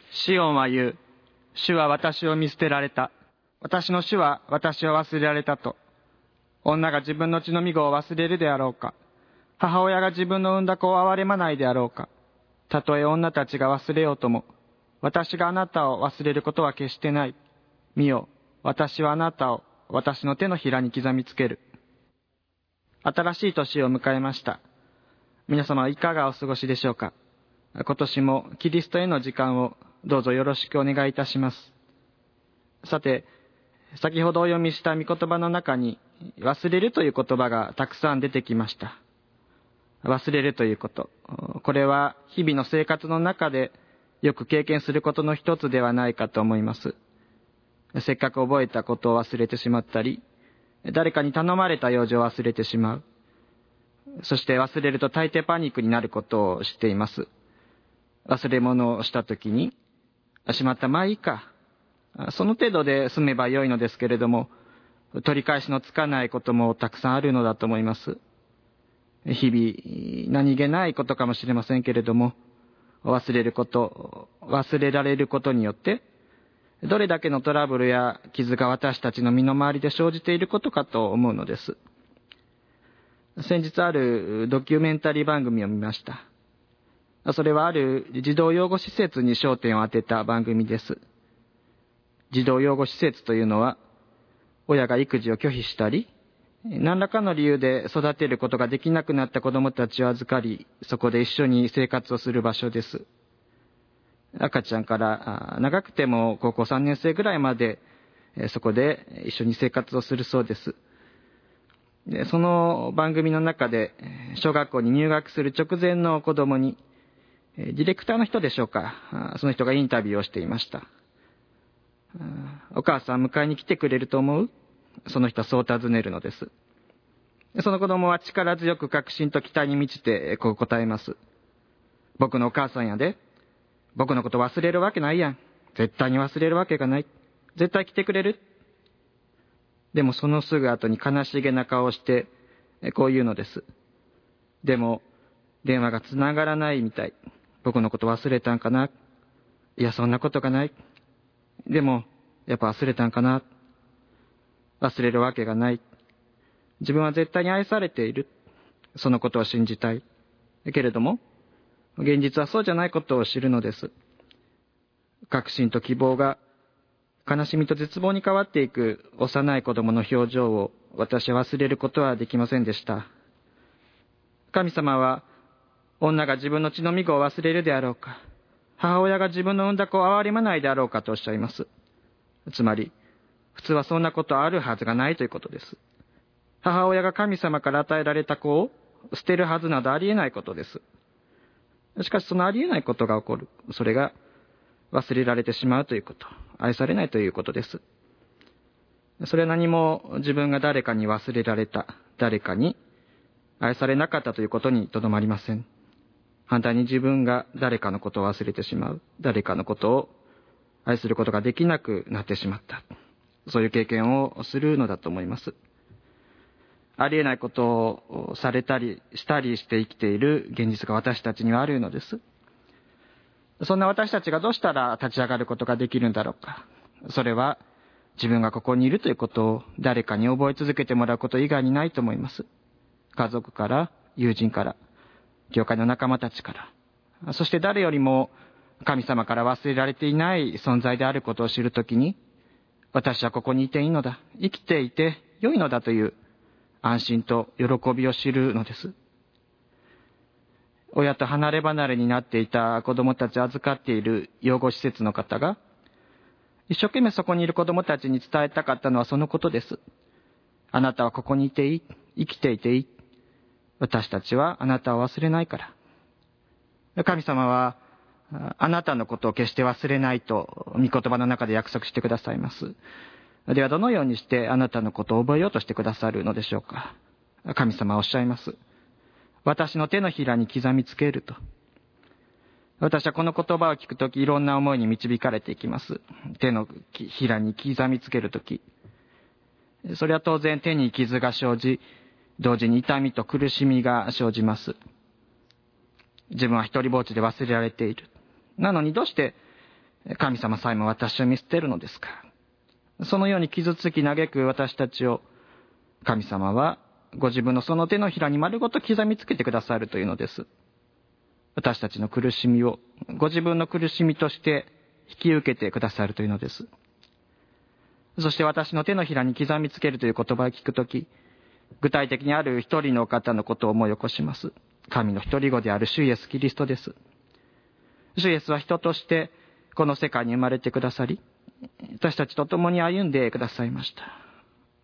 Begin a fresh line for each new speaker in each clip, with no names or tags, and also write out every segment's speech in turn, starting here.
シオンは言う。主は私を見捨てられた。私の主は私を忘れられたと。女が自分の血のみ子を忘れるであろうか。母親が自分の産んだ子を憐れまないであろうか。たとえ女たちが忘れようとも、私があなたを忘れることは決してない。見よ、私はあなたを私の手のひらに刻みつける。新しい年を迎えました。皆様はいかがお過ごしでしょうか。今年もキリストへの時間をどうぞよろしくお願いいたします。さて、先ほどお読みした御言葉の中に忘れるという言葉がたくさん出てきました。忘れるということ。これは日々の生活の中でよく経験することの一つではないかと思います。せっかく覚えたことを忘れてしまったり、誰かに頼まれた用事を忘れてしまう。そして忘れると大抵パニックになることを知っています。忘れ物をしたときに、しまった、まあいいか。その程度で済めばよいのですけれども、取り返しのつかないこともたくさんあるのだと思います。日々、何気ないことかもしれませんけれども、忘れること、忘れられることによって、どれだけのトラブルや傷が私たちの身の回りで生じていることかと思うのです。先日あるドキュメンタリー番組を見ました。それはある児童養護施設に焦点を当てた番組です。児童養護施設というのは、親が育児を拒否したり、何らかの理由で育てることができなくなった子どもたちを預かり、そこで一緒に生活をする場所です。赤ちゃんから長くても高校3年生ぐらいまでそこで一緒に生活をするそうです。でその番組の中で小学校に入学する直前の子供にディレクターの人でしょうか、その人がインタビューをしていました。お母さん迎えに来てくれると思う？その人はそう尋ねるのです。その子供は力強く確信と期待に満ちてこう答えます。僕のお母さんやで。僕のこと忘れるわけないやん。絶対に忘れるわけがない。絶対来てくれる？でもそのすぐ後に悲しげな顔をしてこう言うのです。でも電話がつながらないみたい。僕のこと忘れたんかな？いやそんなことがない。でもやっぱ忘れたんかな？忘れるわけがない。自分は絶対に愛されている。そのことを信じたい。けれども現実はそうじゃないことを知るのです。確信と希望が悲しみと絶望に変わっていく幼い子供の表情を私は忘れることはできませんでした。神様は女が自分の血のみ子を忘れるであろうか、母親が自分の産んだ子を憐れまないであろうかとおっしゃいます。つまり普通はそんなことあるはずがないということです。母親が神様から与えられた子を捨てるはずなどありえないことです。しかしそのありえないことが起こる。それが忘れられてしまうということ。愛されないということです。それは何も自分が誰かに忘れられた、誰かに愛されなかったということにとどまりません。反対に自分が誰かのことを忘れてしまう。誰かのことを愛することができなくなってしまった。そういう経験をするのだと思います。ありえないことをされたりしたりして生きている現実が私たちにはあるのです。そんな私たちがどうしたら立ち上がることができるんだろうか。それは自分がここにいるということを誰かに覚え続けてもらうこと以外にないと思います。家族から、友人から、教会の仲間たちから、そして誰よりも神様から忘れられていない存在であることを知るときに、私はここにいていいのだ、生きていて良いのだという安心と喜びを知るのです。親と離れ離れになっていた子供たちを預かっている養護施設の方が、一生懸命そこにいる子供たちに伝えたかったのはそのことです。あなたはここにいていい。生きていていい。私たちはあなたを忘れないから。神様はあなたのことを決して忘れないと御言葉の中で約束してくださいます。ではどのようにしてあなたのことを覚えようとしてくださるのでしょうか。神様はおっしゃいます。私の手のひらに刻みつけると。私はこの言葉を聞くときいろんな思いに導かれていきます。手のひらに刻みつけるとき。それは当然手に傷が生じ、同時に痛みと苦しみが生じます。自分は一人ぼっちで忘れられている。なのにどうして神様さえも私を見捨てるのですか。そのように傷つき嘆く私たちを、神様はご自分のその手のひらに丸ごと刻みつけてくださるというのです。私たちの苦しみをご自分の苦しみとして引き受けてくださるというのです。そして私の手のひらに刻みつけるという言葉を聞くとき、具体的にある一人の方のことを思い起こします。神の一人子である主イエス・キリストです。主イエスは人としてこの世界に生まれてくださり、私たちと共に歩んでくださいました。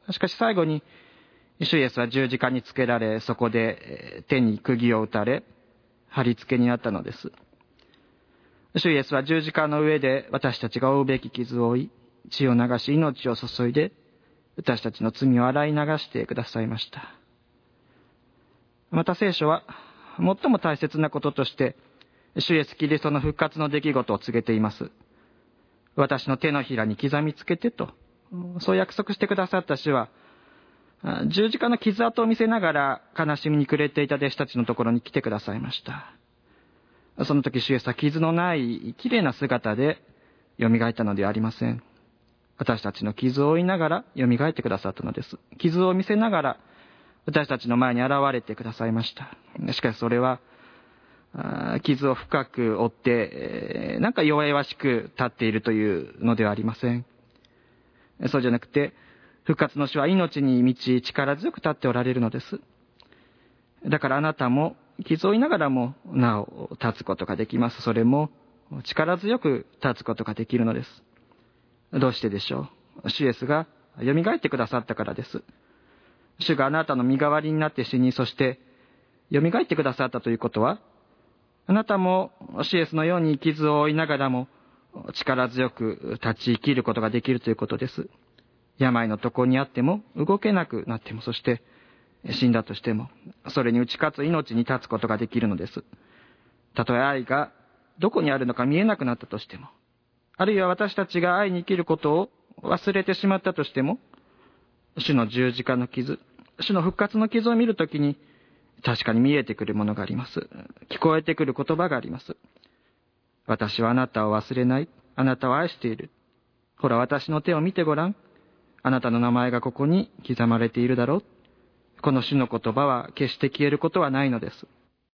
しかし最後に、主イエスは十字架につけられ、そこで手に釘を打たれ、貼り付けになったのです。主イエスは十字架の上で私たちが負うべき傷を負い、血を流し命を注いで、私たちの罪を洗い流してくださいました。また聖書は、最も大切なこととして、主イエスキリストの復活の出来事を告げています。私の手のひらに刻みつけてと、そう約束してくださった主は、十字架の傷跡を見せながら悲しみに暮れていた弟子たちのところに来てくださいました。その時主イエスは傷のない綺麗な姿で蘇ったのではありません。私たちの傷を負いながら蘇ってくださったのです。傷を見せながら私たちの前に現れてくださいました。しかしそれは傷を深く負ってなんか弱々しく立っているというのではありません。そうじゃなくて、復活の主は命に満ち力強く立っておられるのです。だからあなたも傷を負いながらもなお立つことができます。それも力強く立つことができるのです。どうしてでしょう。主イエスが蘇ってくださったからです。主があなたの身代わりになって死に、そして蘇ってくださったということは、あなたも主イエスのように傷を負いながらも力強く立ち生きることができるということです。病の床にあっても動けなくなっても、そして死んだとしてもそれに打ち勝つ命に立つことができるのです。たとえ愛がどこにあるのか見えなくなったとしても、あるいは私たちが愛に生きることを忘れてしまったとしても、主の十字架の傷、主の復活の傷を見るときに確かに見えてくるものがあります。聞こえてくる言葉があります。私はあなたを忘れない。あなたを愛している。ほら私の手を見てごらん。あなたの名前がここに刻まれているだろう。この主の言葉は決して消えることはないのです。